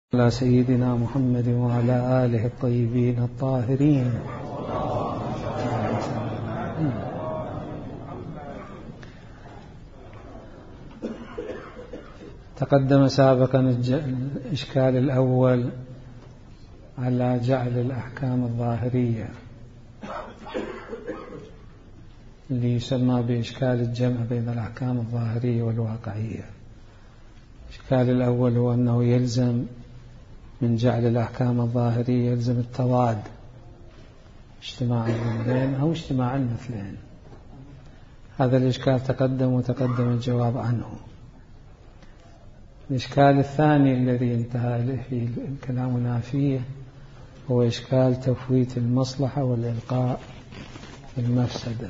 على سيدنا محمد وعلى آله الطيبين الطاهرين. تقدم سابقا الإشكال الأول على جعل الأحكام الظاهرية اللي يسمى بإشكال الجمع بين الأحكام الظاهرية والواقعية. الإشكال الأول هو أنه يلزم من جعل الأحكام الظاهرية يلزم التضاد، اجتماع الضدين أو اجتماع المثلين. هذا الإشكال تقدم وتقدم الجواب عنه. الإشكال الثاني الذي انتهى إليه كلامنا فيه هو إشكال تفويت المصلحة والإلقاء المفسدة.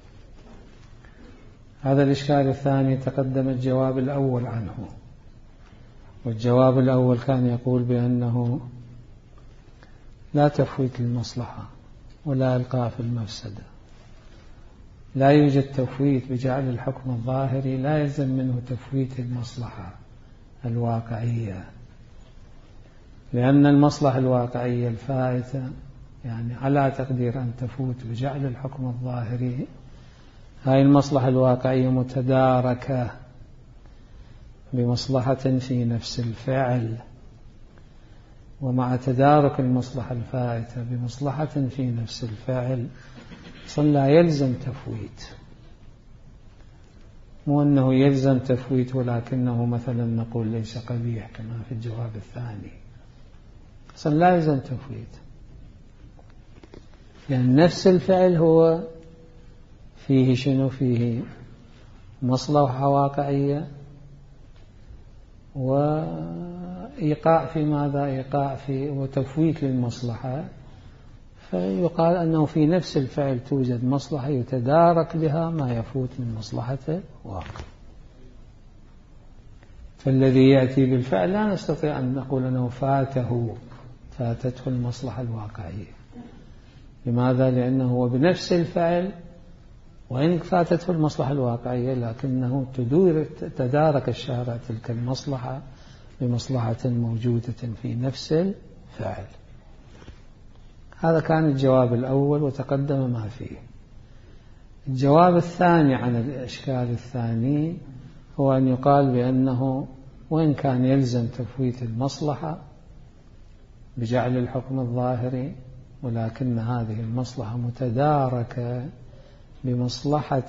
هذا الإشكال الثاني تقدم الجواب الأول عنه، والجواب الأول كان يقول بأنه لا تفويت المصلحة ولا إلقاء في المفسدة. لا يوجد تفويت بجعل الحكم الظاهري، لا يلزم منه تفويت المصلحة الواقعية، لأن المصلحة الواقعية الفائتة يعني على تقدير أن تفوت بجعل الحكم الظاهري، هاي المصلحة الواقعية متداركة بمصلحة في نفس الفعل، ومع تدارك المصلحة الفائتة بمصلحة في نفس الفعل لا يلزم تفويت. مو أنه يلزم تفويت ولكنه مثلا نقول ليس قبيح كما في الجواب الثاني، لا يلزم تفويت، لأن نفس الفعل هو فيه شنو؟ فيه مصلحة واقعية وإيقاع في ماذا؟ إيقاع في وتفويت للمصلحة، فيقال أنه في نفس الفعل توجد مصلحة يتدارك بها ما يفوت من مصلحة الواقع. فالذي يأتي بالفعل لا نستطيع أن نقول أنه فاتته المصلحة الواقعية. لماذا؟ لأنه هو بنفس الفعل وإن فاتته المصلحة الواقعية لكنه تدارك الشارع تلك المصلحة بمصلحة موجودة في نفس الفعل. هذا كان الجواب الأول وتقدم ما فيه. الجواب الثاني عن الإشكال الثاني هو أن يقال بأنه وإن كان يلزم تفويت المصلحة بجعل الحكم الظاهري، ولكن هذه المصلحة متداركة بمصلحة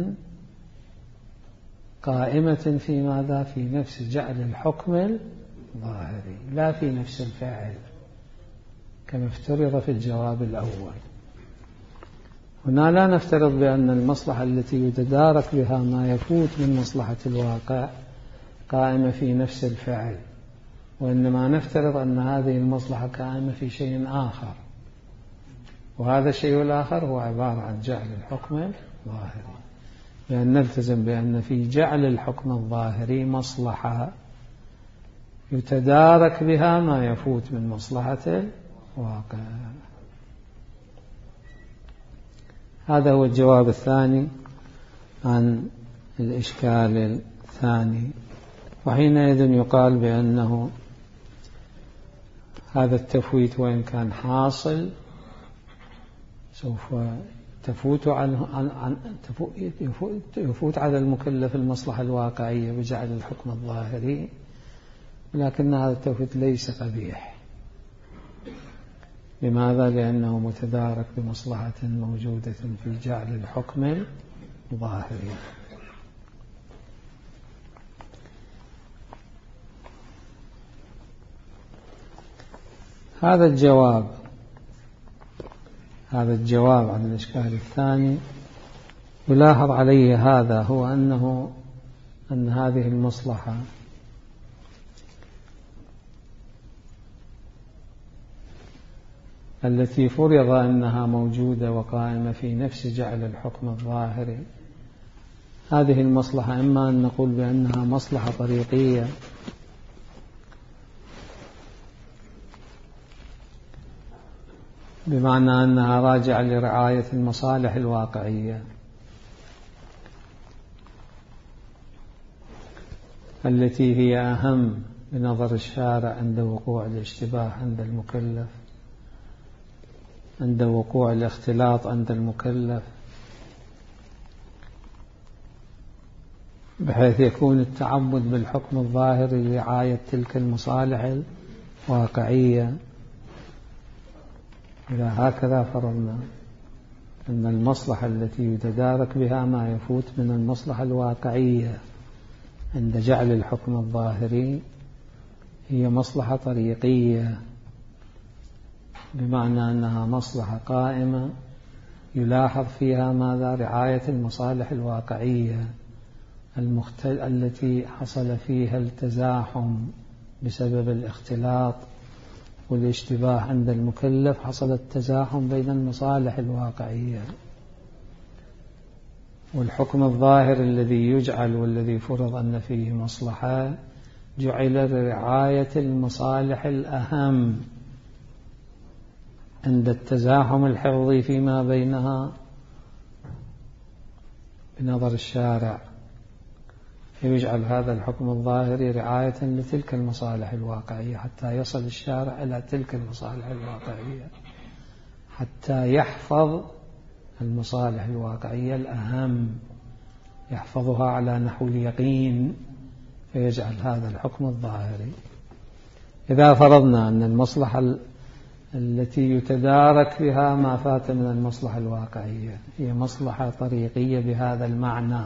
قائمة في ماذا؟ في نفس جعل الحكم الظاهري لا في نفس الفعل كما افترض في الجواب الأول. هنا لا نفترض بأن المصلحة التي يتدارك بها ما يفوت من مصلحة الواقع قائمة في نفس الفعل، وإنما نفترض أن هذه المصلحة قائمة في شيء آخر، وهذا الشيء الآخر هو عبارة عن جعل الحكم الظاهري، لأن نلتزم بأن في جعل الحكم الظاهري مصلحة يتدارك بها ما يفوت من مصلحة الواقع. هذا هو الجواب الثاني عن الإشكال الثاني. وحينئذ يقال بأنه هذا التفويت وإن كان حاصل سوف يفوت على المكلف المصلحة الواقعية بجعل الحكم الظاهري، لكن هذا التفويت ليس قبيح. لماذا؟ لأنه متدارك بمصلحة موجودة في جعل الحكم الظاهري. هذا الجواب عن الإشكال الثاني يلاحظ عليه هذا هو أن هذه المصلحة التي فرض أنها موجودة وقائمة في نفس جعل الحكم الظاهري، هذه المصلحة إما أن نقول بأنها مصلحة طريقية بمعنى أنها راجعة لرعاية المصالح الواقعية التي هي أهم بنظر الشارع عند وقوع الاشتباه عند المكلف، عند وقوع الاختلاط عند المكلف، بحيث يكون التعبد بالحكم الظاهري لرعاية تلك المصالح الواقعية. إذا هكذا فرضنا أن المصلحة التي يتدارك بها ما يفوت من المصلحة الواقعية عند جعل الحكم الظاهري هي مصلحة طريقية، بمعنى أنها مصلحة قائمة يلاحظ فيها ماذا؟ رعاية المصالح الواقعية التي حصل فيها التزاحم بسبب الاختلاط والاشتباه عند المكلف، حصل التزاحم بين المصالح الواقعية. والحكم الظاهر الذي يجعل والذي فرض أن فيه مصلحة جعل لرعاية المصالح الأهم عند التزاحم الحفظي فيما بينها بنظر الشارع، فيجعل هذا الحكم الظاهري رعاية لتلك المصالح الواقعية حتى يصل الشارع إلى تلك المصالح الواقعية، حتى يحفظ المصالح الواقعية الأهم، يحفظها على نحو اليقين، فيجعل هذا الحكم الظاهري. إذا فرضنا أن المصلحة التي يتدارك بها ما فات من المصلحة الواقعية هي مصلحة طريقية بهذا المعنى،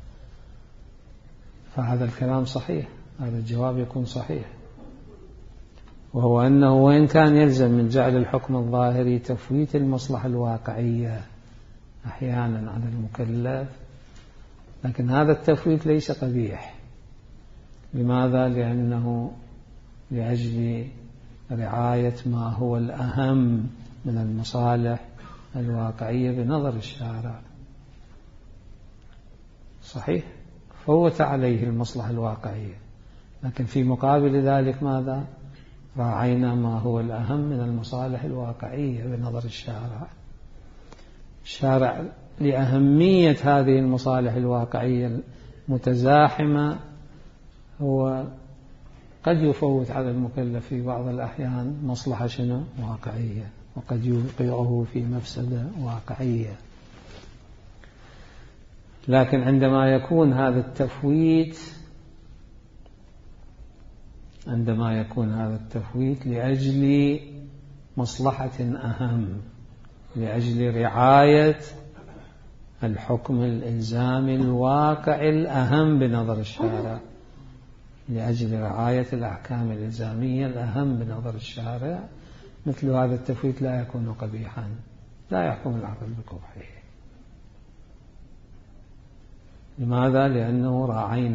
فهذا الكلام صحيح، هذا الجواب يكون صحيح، وهو أنه وإن كان يلزم من جعل الحكم الظاهري تفويت المصلحة الواقعية أحيانا على المكلف، لكن هذا التفويت ليس قبيح. لماذا؟ لأنه لأجل رعاية ما هو الأهم من المصالح الواقعية بنظر الشارع. صحيح، فوت عليه المصلحة الواقعية، لكن في مقابل ذلك ماذا؟ راعينا ما هو الأهم من المصالح الواقعية بنظر الشارع. الشارع لأهمية هذه المصالح الواقعية المتزاحمة هو قد يفوت على المكلف في بعض الأحيان مصلحة واقعية، وقد يوقعه في مفسدة واقعية. لكن عندما يكون هذا التفويت لأجل مصلحة أهم، لأجل رعاية الحكم الإلزامي الواقع الأهم بنظر الشارع، لأجل رعاية الأحكام الإلزامية الأهم بنظر الشارع، مثل هذا التفويت لا يكون قبيحا، لا يحكم العقل بقبحه. لماذا؟ لأنه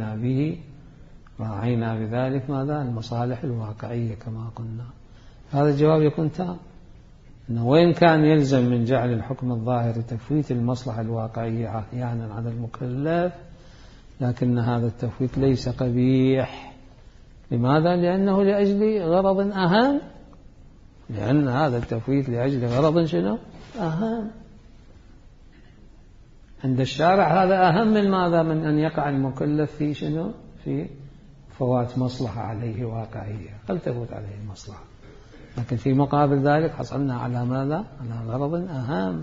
راعينا بذلك ماذا؟ المصالح الواقعية كما قلنا. هذا الجواب يكون تام، أنه وإن كان يلزم من جعل الحكم الظاهر تفويت المصلحة الواقعية أحيانا على المكلف، لكن هذا التفويت ليس قبيح. لماذا؟ لأنه لأجل غرض أهم، لأن هذا التفويت لأجل غرض أهم عند الشارع. هذا أهم من ماذا؟ من أن يقع المكلف في في فوات مصلحة عليه واقعية، قد تفوت عليه المصلحة، لكن في مقابل ذلك حصلنا على ماذا؟ على غرض أهم.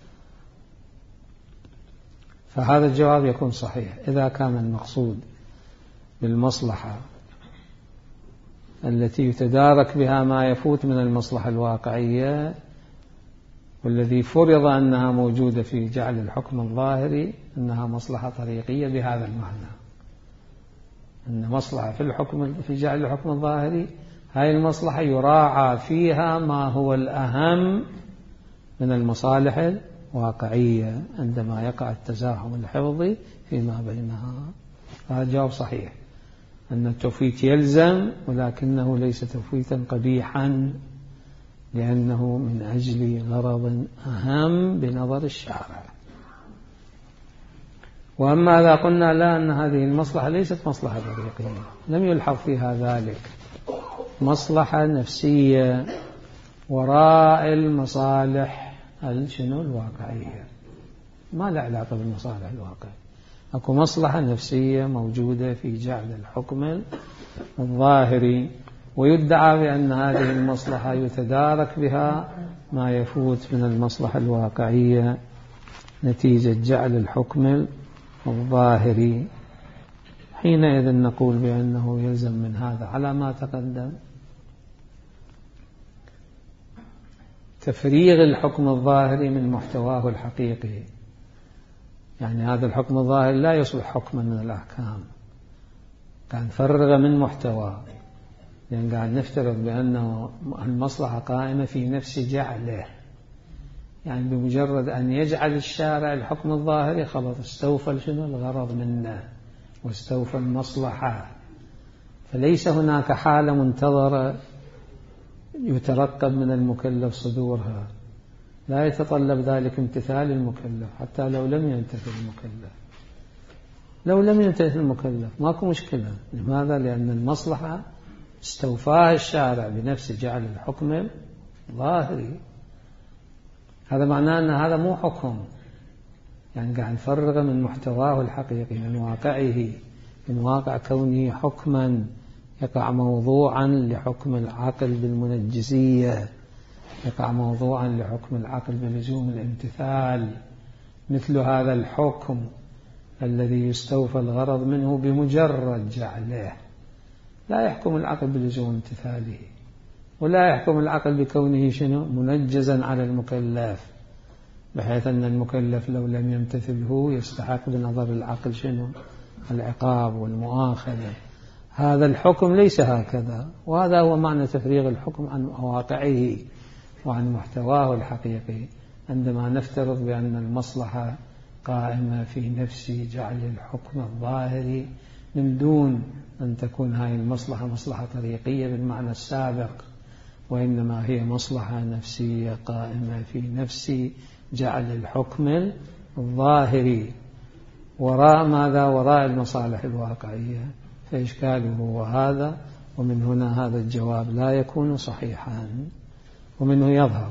فهذا الجواب يكون صحيح إذا كان المقصود بالمصلحة التي يتدارك بها ما يفوت من المصلحة الواقعية، والذي فرض أنها موجودة في جعل الحكم الظاهري، أنها مصلحة طريقية بهذا المعنى، أن مصلحة في جعل الحكم الظاهري هاي المصلحة يراعى فيها ما هو الأهم من المصالح الواقعية عندما يقع التزاحم الحفظي فيما بينها. هذا جواب صحيح، أن التفويت يلزم، ولكنه ليس تفويتا قبيحا، لأنه من أجل غرض أهم بنظر الشارع. وأما إذا قلنا لا، أن هذه المصلحة ليست مصلحة طريقية، لم يلحظ فيها ذلك، مصلحة نفسية وراء المصالح الواقعية، ما لا علاقة بالمصالح الواقعية، أكو مصلحة نفسية موجودة في جعل الحكم الظاهري، ويدعى بأن هذه المصلحة يتدارك بها ما يفوت من المصلحة الواقعية نتيجة جعل الحكم الظاهري. حينئذ نقول بأنه يلزم من هذا على ما تقدم تفريغ الحكم الظاهري من محتواه الحقيقي. يعني هذا الحكم الظاهري لا يصبح حكما من الأحكام، قاعد نفرغ من محتواه، يعني قاعد نفترض بأنه المصلحة قائمة في نفس جعله. يعني بمجرد أن يجعل الشارع الحكم الظاهري خلاص استوفى شنو الغرض منه واستوفى المصلحة، فليس هناك حالة منتظرة يترقب من المكلف صدورها، لا يتطلب ذلك امتثال المكلف حتى لو لم يمتثل المكلف. لو لم يمتثل المكلف ماكو مشكلة. لماذا؟ لأن المصلحة استوفاها الشارع بنفس جعل الحكم ظاهري. هذا معناه أن هذا مو حكم، يعني قاعد نفرغ من محتواه الحقيقي، من واقعه، من واقع كونه حكما يقع موضوعا لحكم العقل بالمنجزية، يقع موضوعا لحكم العقل بلزوم الامتثال. مثل هذا الحكم الذي يستوفى الغرض منه بمجرد جعله، لا يحكم العقل بلزوم امتثاله، ولا يحكم العقل بكونه شنو منجزا على المكلف، بحيث أن المكلف لو لم يمتثله يستحق بنظر العقل شنو العقاب والمؤاخذة. هذا الحكم ليس هكذا، وهذا هو معنى تفريغ الحكم عن واقعه وعن محتواه الحقيقي، عندما نفترض بأن المصلحة قائمة في نفس جعل الحكم الظاهري من دون أن تكون هذه المصلحة مصلحة طريقية بالمعنى السابق، وإنما هي مصلحة نفسية قائمة في نفس جعل الحكم الظاهري وراء ماذا؟ وراء المصالح الواقعية. فإشكاله هو هذا، ومن هنا هذا الجواب لا يكون صحيحا. ومنه يظهر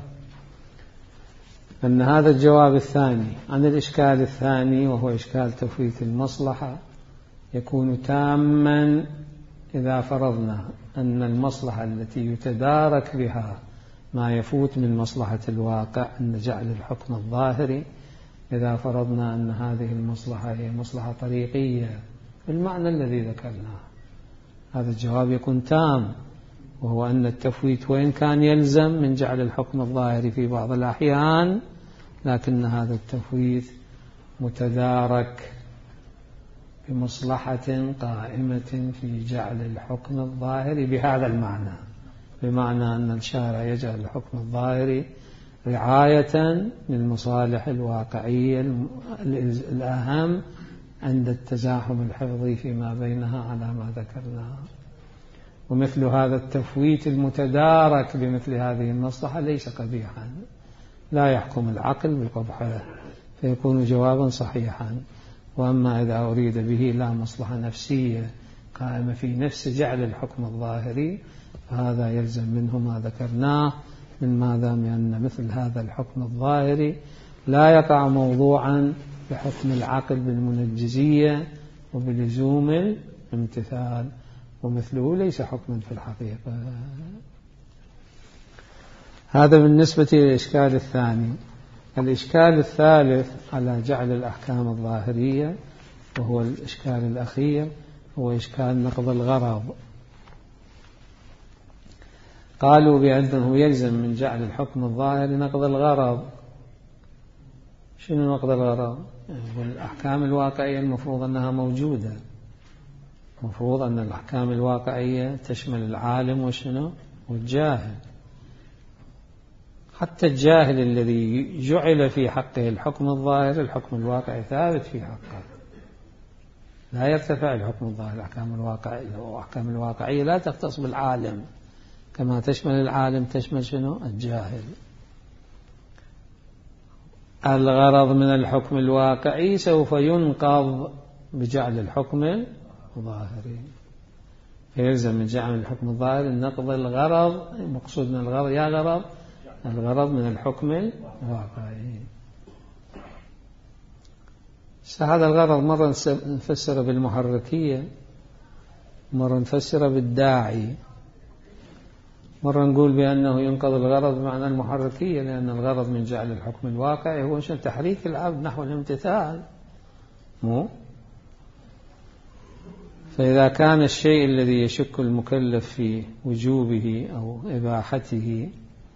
أن هذا الجواب الثاني عن الإشكال الثاني، وهو إشكال تفويت المصلحة، يكون تاما إذا فرضنا أن المصلحة التي يتدارك بها ما يفوت من مصلحة الواقع أن جعل الحكم الظاهري، إذا فرضنا أن هذه المصلحة هي مصلحة طريقية بالمعنى الذي ذكرناه، هذا الجواب يكون تام، وهو أن التفويت وإن كان يلزم من جعل الحكم الظاهري في بعض الأحيان، لكن هذا التفويت متدارك بمصلحة قائمة في جعل الحكم الظاهري بهذا المعنى، بمعنى أن الشارع يجعل الحكم الظاهري رعاية للمصالح الواقعية الأهم عند التزاحم الحفظي فيما بينها على ما ذكرناه. ومثل هذا التفويت المتدارك بمثل هذه المصلحة ليس قبيحا، لا يحكم العقل بقبحه، فيكون جوابا صحيحا. وأما إذا أريد به لا مصلحة نفسية قائمة في نفس جعل الحكم الظاهري، فهذا يلزم منه ما ذكرناه من ماذا؟ من أن مثل هذا الحكم الظاهري لا يقع موضوعا بحكم العقل بالمنجزية وبلزوم الامتثال، ومثله ليس حكما في الحقيقة. هذا بالنسبة للإشكال الثاني. الإشكال الثالث على جعل الأحكام الظاهرية، وهو الإشكال الأخير، هو إشكال نقض الغرض. قالوا بأنه يلزم من جعل الحكم الظاهر نقض الغرض. شنو نقض الغرض؟ والأحكام الواقعية المفروض أنها موجودة، المفروض أن الأحكام الواقعية تشمل العالم وشنو والجاهل. حتى الجاهل الذي جعل في حقه الحكم الظاهر، الحكم الواقعي ثابت في حقه، لا يرتفع الحكم الظاهر. الأحكام الواقعية لا تختص بالعالم، كما تشمل العالم تشمل شنو الجاهل. الغرض من الحكم الواقعي سوف ينقض بجعل الحكم الظاهري، فيلزم من جعل الحكم الظاهري نقض الغرض. مقصود من الغرض يا غرض الغرض من الحكم الواقعي. هذا الغرض مرة نفسر بالمحركية، مرة نفسر بالداعي، مرة نقول بأنه ينقض الغرض بمعنى المحركية، لأن الغرض من جعل الحكم الواقعي هو تحريك العبد نحو الامتثال. فإذا كان الشيء الذي يشك المكلف في وجوبه أو إباحته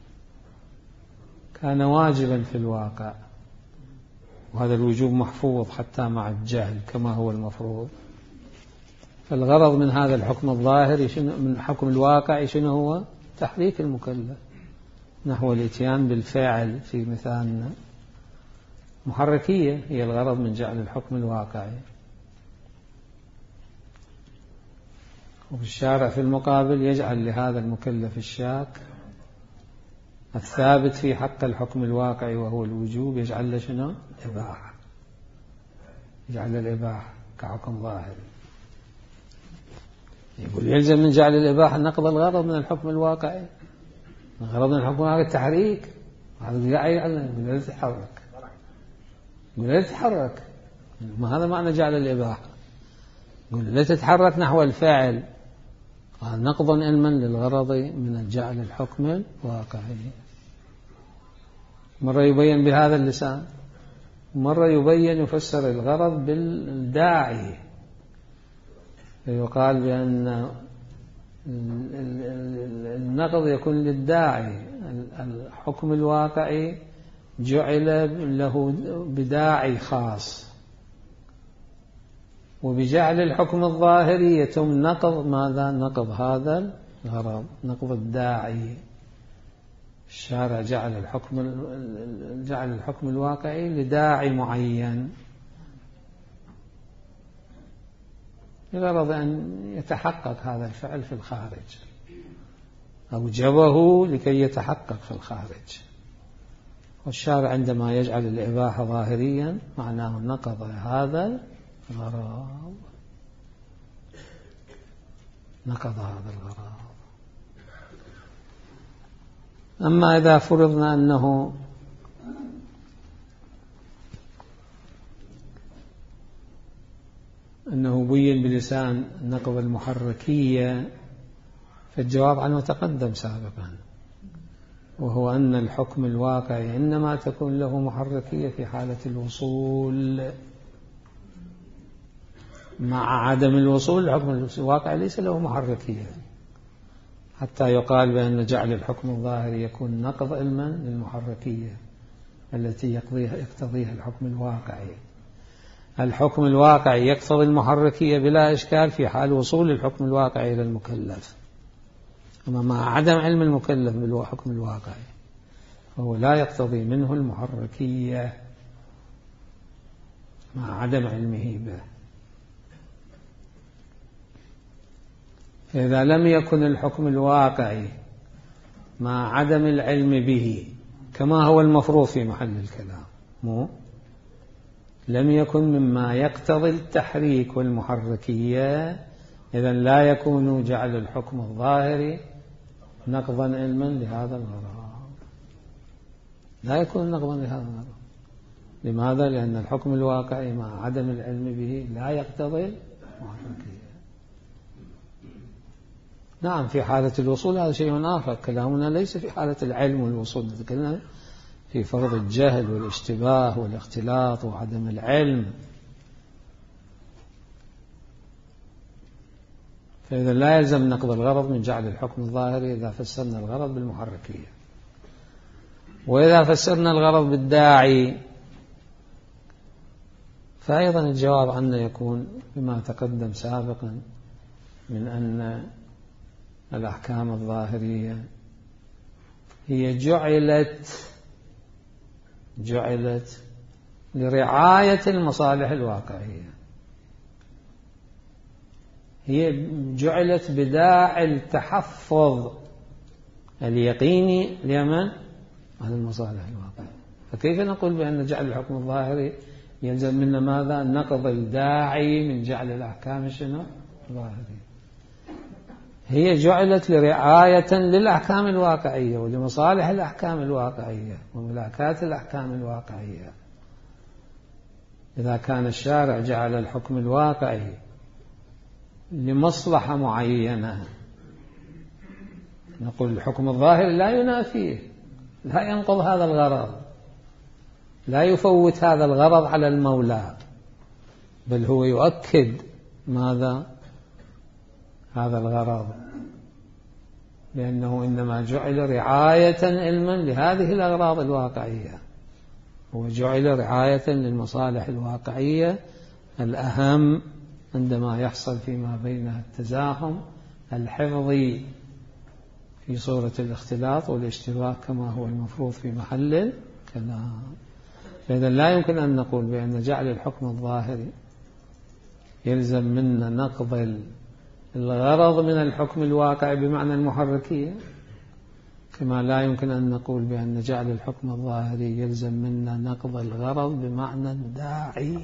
كان واجبا في الواقع، وهذا الوجوب محفوظ حتى مع الجهل كما هو المفروض، فالغرض من هذا الحكم الظاهري من الحكم الواقعي شنو هو؟ تحريك المكلف نحو الاتيان بالفعل في مثالنا. محركية هي الغرض من جعل الحكم الواقعي. والشارع في المقابل يجعل لهذا المكلف الشاك الثابت في حق الحكم الواقعي وهو الوجوب، يجعل له شنو؟ إباحة، يجعل الإباحة كحكم ظاهري. يقول يلزم من جعل الإباحة نقض الغرض من الحكم الواقعي. الغرض من الحكم الواقعي التحريك، يقول لا تتحرك، يقول لا تتحرك، ما هذا معنى جعل الإباحة. يقول لا تتحرك نحو الفاعل، نقضا علما للغرض من جعل الحكم الواقعي. مرة يبين بهذا اللسان، مرة يبين يفسر الغرض بالداعي، يقال بأن النقض يكون للداعي، الحكم الواقعي جعل له بداعي خاص، وبجعل الحكم الظاهري يتم نقض ماذا؟ نقض هذا الغرض، نقض الداعي. الشارع جعل الحكم الواقعي لداعي معين لغرض أن يتحقق هذا الفعل في الخارج، أوجبه لكي يتحقق في الخارج. والشارع عندما يجعل الإباحة ظاهريا معناه نقض هذا الغرض، نقض هذا الغرض. أما إذا فرضنا أنه بين بلسان نقض المحركية، فالجواب عنه تقدم سابقا، وهو أن الحكم الواقعي إنما تكون له محركية في حالة الوصول، مع عدم الوصول الحكم الواقعي ليس له محركية، حتى يقال بأن جعل الحكم الظاهري يكون نقض علما للمحركية التي يقتضيها الحكم الواقعي. الحكم الواقعي يقتضي المحركية بلا إشكال في حال وصول الحكم الواقعي إلى المكلف، أما مع عدم علم المكلف بالحكم الواقعي فهو لا يقتضي منه المحركية مع عدم علمه به. فإذا لم يكن الحكم الواقعي مع عدم العلم به كما هو المفروض في محل الكلام، لم يكن مما يقتضي التحريك والمحركية، إذن لا يكون جعل الحكم الظاهري نقضا علما لهذا الغرض، لا يكون نقضا لهذا الغرض. لماذا؟ لأن الحكم الواقعي مع عدم العلم به لا يقتضي المحركية. نعم في حالة الوصول هذا شيء آخر، كلامنا ليس في حالة العلم والوصول، نتكلم في فرض الجهل والاشتباه والاختلاط وعدم العلم. فإذا لا يلزم نقض الغرض من جعل الحكم الظاهري إذا فسرنا الغرض بالمحركية. وإذا فسرنا الغرض بالداعي فأيضا الجواب عنه يكون بما تقدم سابقا من أن الأحكام الظاهرية هي جعلت لرعاية المصالح الواقعية، هي جعلت بداعي التحفظ اليقيني لمن؟ على المصالح الواقعية. فكيف نقول بأن جعل الحكم الظاهري يلزم منا ماذا؟ نقض الداعي من جعل الأحكام شنو؟ ظاهرية. هي جعلت لرعاية للأحكام الواقعية ولمصالح الأحكام الواقعية وملاكات الأحكام الواقعية. إذا كان الشارع جعل الحكم الواقعي لمصلحة معينة نقول الحكم الظاهر لا ينافيه، لا ينقض هذا الغرض، لا يفوت هذا الغرض على المولى، بل هو يؤكد ماذا؟ هذا الغرض، لأنه إنما جعل رعاية علما لهذه الأغراض الواقعية، هو جعل رعاية للمصالح الواقعية الأهم عندما يحصل فيما بينها التزاحم الحفظي في صورة الاختلاط والاشتراك كما هو المفروض في محل الكلام. فإذا لا يمكن أن نقول بأن جعل الحكم الظاهري يلزم منا نقض الغرض من الحكم الواقع بمعنى المحركية، كما لا يمكن أن نقول بأن جعل الحكم الظاهري يلزم منا نقض الغرض بمعنى الداعي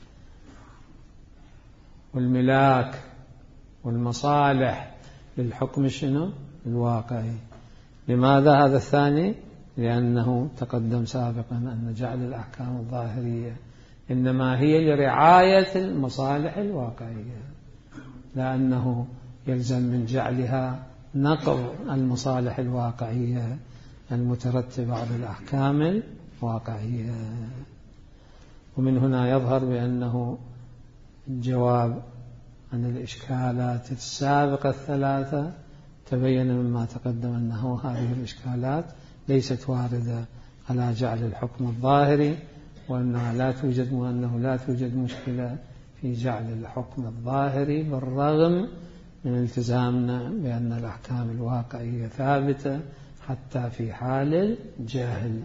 والملاك والمصالح للحكم شنو؟ الواقعي. لماذا هذا الثاني؟ لأنه تقدم سابقا أن جعل الأحكام الظاهرية إنما هي لرعاية المصالح الواقعية، لأنه يلزم من جعلها نقض المصالح الواقعية المترتبة على الأحكام الواقعية. ومن هنا يظهر بأنه الجواب عن الإشكالات السابقة الثلاثة تبين مما تقدم أنه هذه الإشكالات ليست واردة على جعل الحكم الظاهري، وأنه لا توجد مشكلة في جعل الحكم الظاهري بالرغم من التزامنا بأن الأحكام الواقعية ثابتة حتى في حال الجاهل،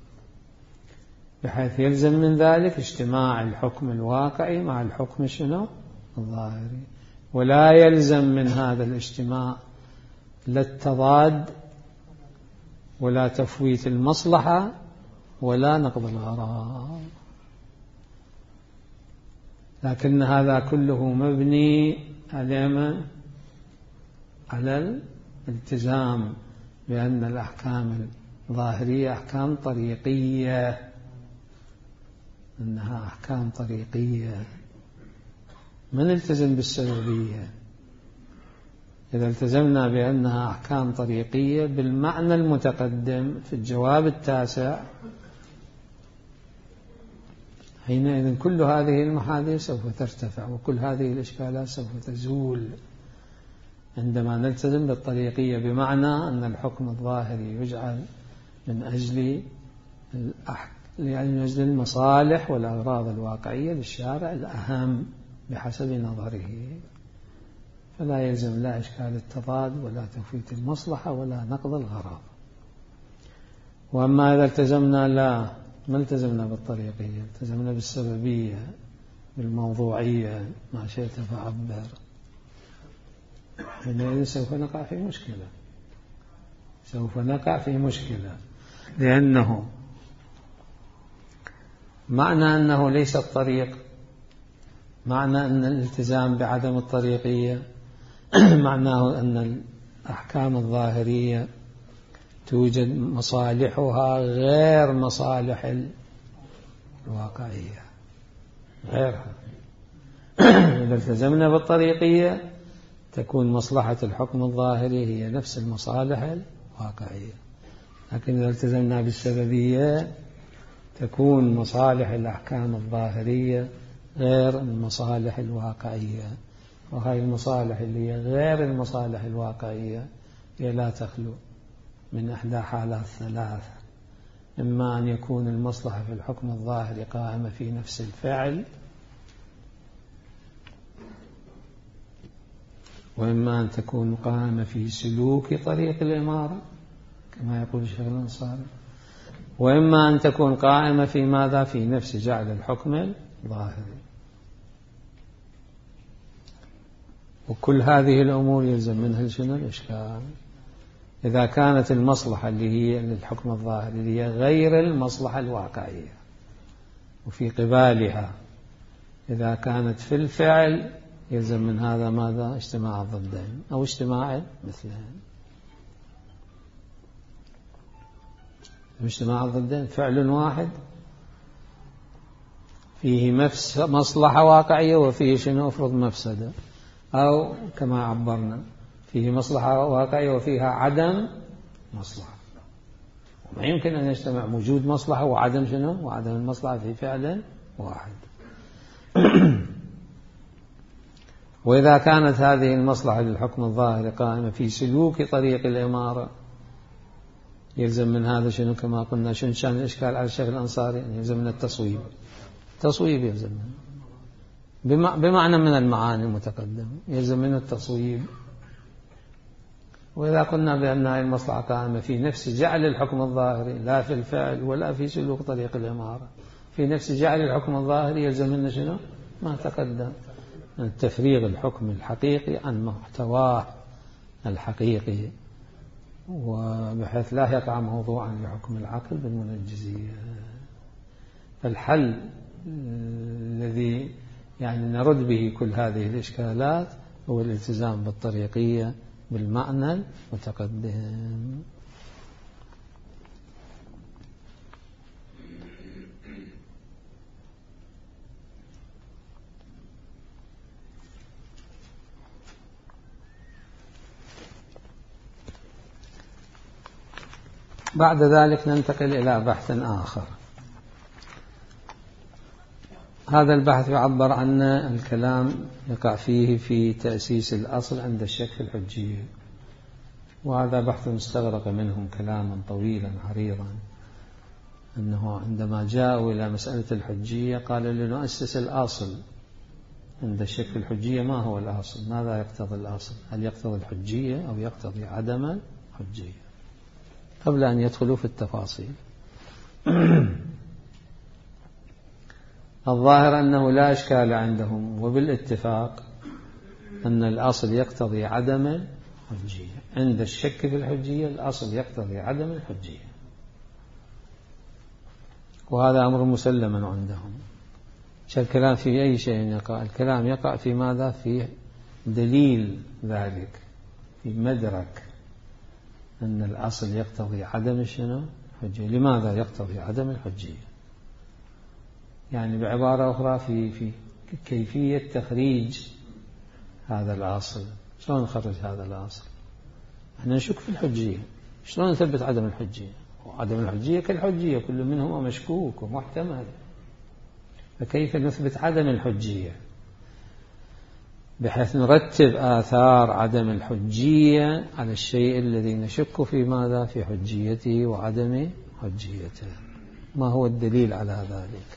بحيث يلزم من ذلك اجتماع الحكم الواقعي مع الحكم شنو؟ الظاهري، ولا يلزم من هذا الاجتماع لا التضاد ولا تفويت المصلحة ولا نقض الغرض، لكن هذا كله مبني على الالتزام بأن الأحكام الظاهرية أحكام طريقية، أنها أحكام طريقية. من التزم بالسببية؟ إذا التزمنا بأنها أحكام طريقية بالمعنى المتقدم في الجواب التاسع، حينئذ كل هذه المحاذير سوف ترتفع وكل هذه الإشكالات سوف تزول عندما نلتزم بالطريقية، بمعنى أن الحكم الظاهري يجعل من أجل المصالح والأغراض الواقعية للشارع الأهم بحسب نظره، فلا يلزم لا إشكال التضاد ولا تفويت المصلحة ولا نقض الغرض. وأما إذا التزمنا ما التزمنا بالطريقية، التزمنا بالسببية بالموضوعية ما شئت فعبر، حينئذ سوف نقع في مشكلة، لأنه معنى أنه ليس الطريق، معنى أن الالتزام بعدم الطريقية معناه أن الأحكام الظاهرية توجد مصالحها غير مصالح الواقعية، غيرها. إذا التزمنا بالطريقية تكون مصلحة الحكم الظاهري هي نفس المصالح الواقعية، لكن إذا التزمنا بالسببية تكون مصالح الأحكام الظاهرية غير المصالح الواقعية، وهذه المصالح اللي هي غير المصالح الواقعية هي لا تخلو من إحدى حالات ثلاثة: إما أن يكون المصلحة في الحكم الظاهري قائمة في نفس الفعل، وإما أن تكون قائمة في سلوك طريق الإمارة كما يقول الشيخ الأنصاري، وإما أن تكون قائمة في ماذا؟ في نفس جعل الحكم الظاهري. وكل هذه الأمور يلزم منها شنو؟ الإشكال. إذا كانت المصلحة اللي هي للحكم الظاهري اللي هي غير المصلحة الواقعية، وفي قبالها إذا كانت في الفعل يلزم من هذا ماذا؟ اجتماع الضدين أو اجتماع مثلين. اجتماع الضدين فعل واحد فيه مصلحة واقعية وفيه شنو افرض مفسدة، أو كما عبرنا فيه مصلحة واقعية وفيها عدم مصلحة. وما يمكن أن يجتمع وجود مصلحة وعدم شنو وعدم المصلحة في فعل واحد. وإذا كانت هذه المصلحة للحكم الظاهر قائمة في سلوك طريق الإمارة يلزم من هذا شنو كما قلنا شنو شان الإشكال على الشيخ الأنصاري يلزم من التصويب. تصويب يلزم بمعنى من المعاني المتقدمة يلزم من التصويب. وإذا قلنا بأن هذه المصلحة قائمة في نفس جعل الحكم الظاهري لا في الفعل ولا في سلوك طريق الإمارة، في نفس جعل الحكم الظاهري يلزم منه شنو ما تقدم من تفريغ الحكم الحقيقي عن محتواه الحقيقي، وبحيث لا يقع موضوعا لحكم العقل بالمنجزية. فالحل الذي يعني نرد به كل هذه الإشكالات هو الالتزام بالطريقية بالمعنى المتقدم. بعد ذلك ننتقل إلى بحث آخر. هذا البحث يعبر عن الكلام يقع فيه في تأسيس الأصل عند الشك في الحجية، وهذا بحث استغرق منهم كلاما طويلا عريضا، أنه عندما جاءوا إلى مسألة الحجية قالوا لنؤسس الأصل عند الشك في الحجية. ما هو الأصل؟ ماذا يقتضي الأصل؟ هل يقتضي الحجية أو يقتضي عدم الحجية؟ قبل أن يدخلوا في التفاصيل الظاهر أنه لا إشكال عندهم وبالاتفاق أن الأصل يقتضي عدم الحجية. عند الشك في الحجية الأصل يقتضي عدم الحجية، وهذا أمر مسلم عندهم. الكلام في أي شيء يقع؟ الكلام يقع في ماذا؟ في دليل ذلك، في مدرك أن الأصل يقتضي عدم الحجية. لماذا يقتضي عدم الحجية؟ يعني بعبارة أخرى في كيفية تخريج هذا الأصل. شلون نخرج هذا الأصل؟ احنا نشك في الحجية، شلون نثبت عدم الحجية؟ وعدم الحجية كالحجية كل منهما مشكوك ومحتمل، فكيف نثبت عدم الحجية بحيث نرتب آثار عدم الحجية على الشيء الذي نشك في ماذا؟ في حجيته وعدم حجيته. ما هو الدليل على ذلك؟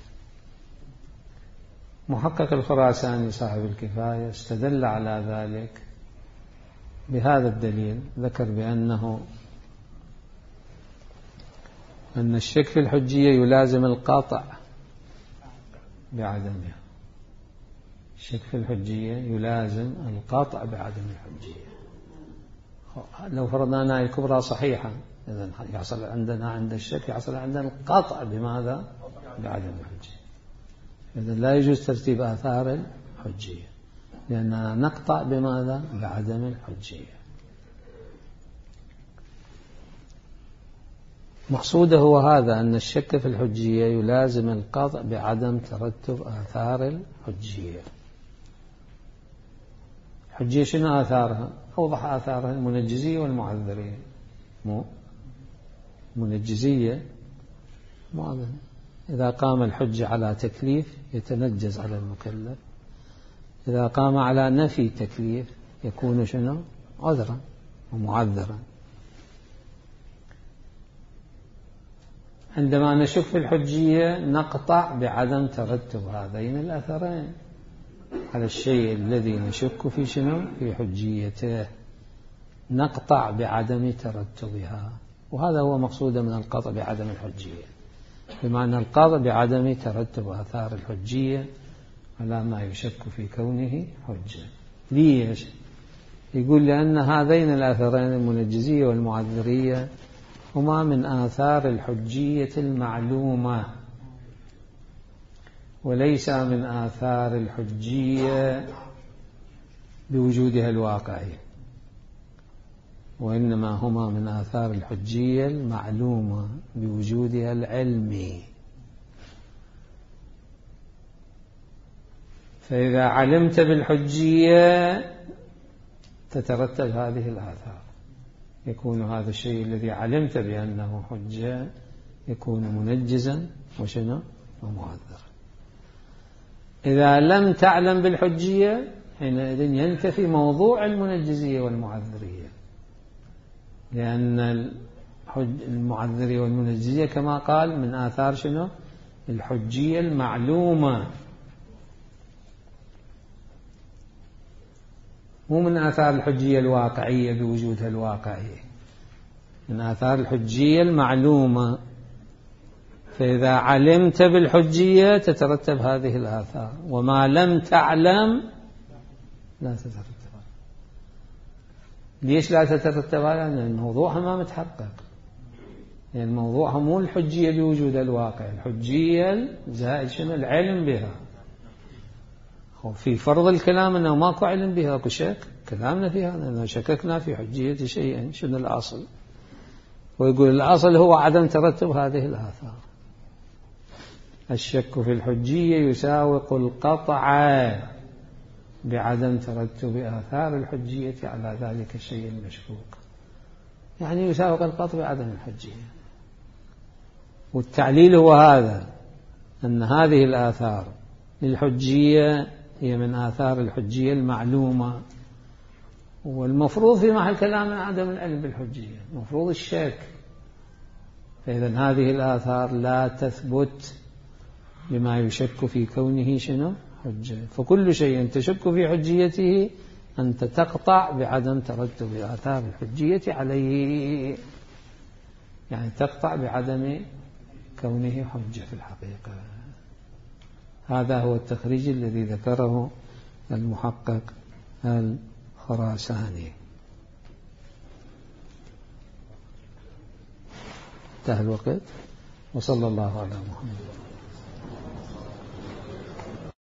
محقق الخراساني صاحب الكفاية استدل على ذلك بهذا الدليل، ذكر بأن الشك في الحجية يلازم القطع بعدمها. الشك في الحجية يلازم القطع بعدم الحجية. لو فرضنا أنها الكبرى صحيحة إذن يحصل عندنا عند الشك يحصل عندنا القطع بماذا؟ بعدم الحجية. إذن لا يجوز ترتيب آثار الحجية لأننا نقطع بماذا؟ بعدم الحجية. مقصوده هو هذا، أن الشك في الحجية يلازم القطع بعدم ترتب آثار الحجية. الحجية شنو آثارها؟ أوضح آثارها المنجزية والمعذرية. منجزية معذرة. إذا قام الحجة على تكليف يتنجز على المكلف، إذا قام على نفي تكليف يكون شنو؟ عذرا ومعذرا. عندما نشك في الحجية نقطع بعدم ترتب هذين الأثرين على الشيء الذي نشك في شنو؟ في حجيته، نقطع بعدم ترتبها. وهذا هو مقصود من القطع بعدم الحجية، بمعنى القطع بعدم ترتب آثار الحجية على ما يشك في كونه حجة. ليش؟ يقول لأن هذين الأثرين المنجزية والمعذرية هما من آثار الحجية المعلومة وليس من آثار الحجية بوجودها الواقعي، وإنما هما من آثار الحجية المعلومة بوجودها العلمي. فإذا علمت بالحجية تترتب هذه الآثار، يكون هذا الشيء الذي علمت بأنه حجة يكون منجزا وشنو ومعذرا. إذا لم تعلم بالحجية حينئذ ينتفي موضوع المنجزية والمعذرية، لأن المعذرية والمنجزية كما قال من آثار شنو الحجية المعلومة، مو من آثار الحجية الواقعية بوجودها الواقعي، من آثار الحجية المعلومة. فإذا علمت بالحجية تترتب هذه الآثار، وما لم تعلم لا تترتب. ليش لا تترتب؟ لأن موضوعها ما متحقق، يعني موضوعها مو الحجية بوجود الواقع، الحجية زائد شنو العلم بها. في فرض الكلام أنه ماكو علم بها، اكو شك، كلامنا في هذا أنه شككنا في حجية شيء، شنو الأصل؟ ويقول الأصل هو عدم ترتب هذه الآثار. الشك في الحجية يساوق القطع بعدم ترتب آثار الحجية على ذلك الشيء المشكوك، يعني يساوق القطع بعدم الحجية. والتعليل هو هذا، أن هذه الآثار للحجية هي من آثار الحجية المعلومة، والمفروض في محل كلامنا عدم العلم بالحجية، مفروض الشك. فإذا هذه الآثار لا تثبت بما يشك في كونه شنو حجة. فكل شيء تشك في حجيته أنت تقطع بعدم ترتب آثار الحجية عليه، يعني تقطع بعدم كونه حجة في الحقيقة. هذا هو التخريج الذي ذكره المحقق الخراساني. انتهى الوقت، وصلى الله على محمد.